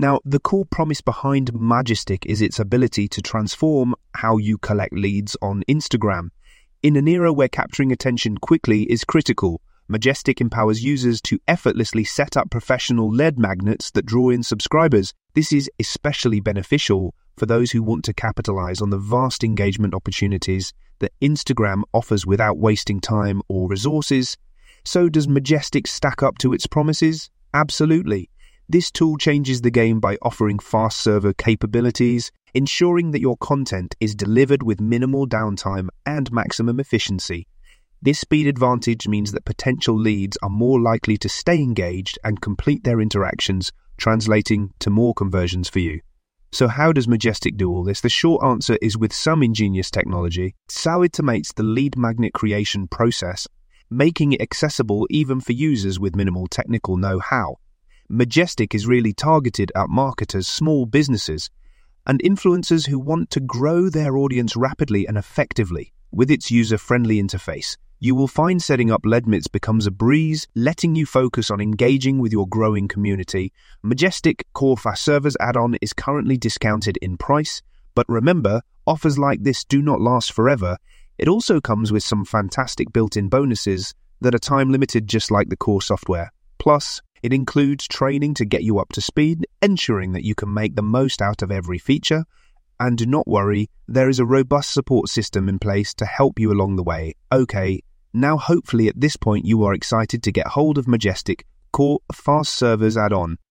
Now, the core promise behind Majestic is its ability to transform how you collect leads on Instagram. In an era where capturing attention quickly is critical, Majestic empowers users to effortlessly set up professional lead magnets that draw in subscribers. This is especially beneficial for those who want to capitalize on the vast engagement opportunities that Instagram offers without wasting time or resources. So does Majestic stack up to its promises? Absolutely. This tool changes the game by offering fast server capabilities, ensuring that your content is delivered with minimal downtime and maximum efficiency. This speed advantage means that potential leads are more likely to stay engaged and complete their interactions, translating to more conversions for you. So how does Majestic do all this? The short answer is with some ingenious technology. SAO automates the lead magnet creation process, making it accessible even for users with minimal technical know-how. Majestic is really targeted at marketers, small businesses, and influencers who want to grow their audience rapidly and effectively. With its user-friendly interface, you will find setting up Leadmits becomes a breeze, letting you focus on engaging with your growing community. Majestic Core Fast Servers add-on is currently discounted in price, but remember, offers like this do not last forever. It also comes with some fantastic built-in bonuses that are time-limited just like the core software. Plus, it includes training to get you up to speed, ensuring that you can make the most out of every feature. And do not worry, there is a robust support system in place to help you along the way. Okay, now hopefully at this point you are excited to get hold of Majestic Core Fast Servers add-on.